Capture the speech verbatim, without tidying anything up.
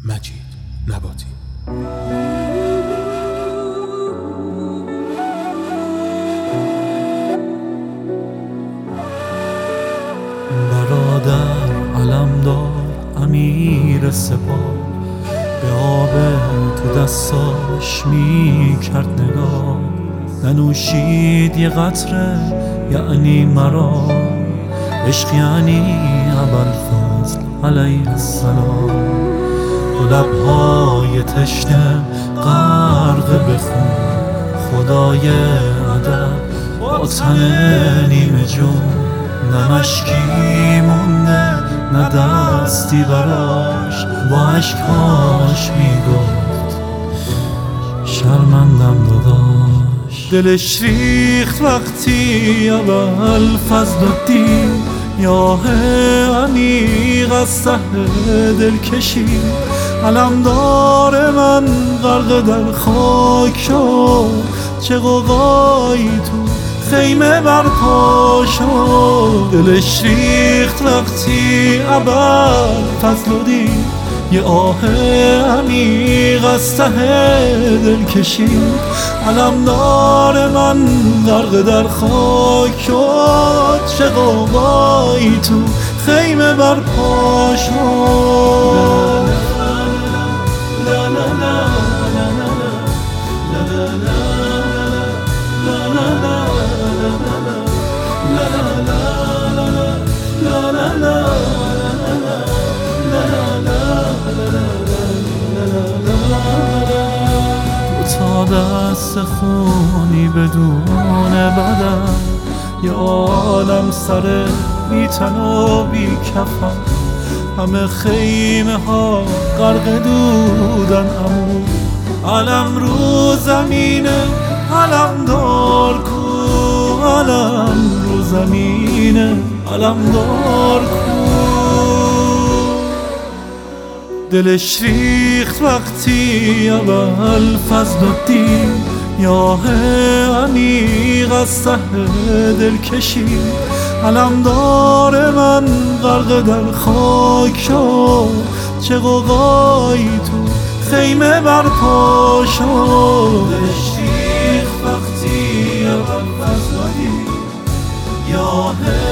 مجید نباتی. برادر علمدار امیر سپاه، به آب تو دستاش می کرد نگاه. ننوشید یه قطره یعنی مرا، عشق یعنی ابوالفضل علیه السلام. و لبهای تشنه غرق به خون، خدای ادب با تن نیمه جون. نه مشکی مونده نه دستی براش، با عشقاش میگفت شرمندم داداش. دلش ریخت وقتی ابوالفضل دید، یا عمیق از ته دل کشید. علمدار من غرق در خاک شد، چه غوغایی تو خیمه برپا شد. دلش ریخت وقتی ابوالفضل دید، یه آه عمیق از ته دل کشید. علمدار من غرق در خاک شد، چه غوغایی تو خیمه برپا شد. لا لا لا لا لا لا لا لا لا لا. تا دست خونی بدون بدن، یه عالم سر بی تن و بی کفن. همه خیمه ها غرق دودن، امو علم رو زمینه، علمدار کو. علم رو زمینه، علمدار کو. دلش ریخت وقتی ابوالفضل دید، یا عمیق از ته دل کشید. علمدار من غرق در خاک شد، چه غوغایی تو خیمه برپا شد. دلش ریخت وقتی ابوالفضل دید، یا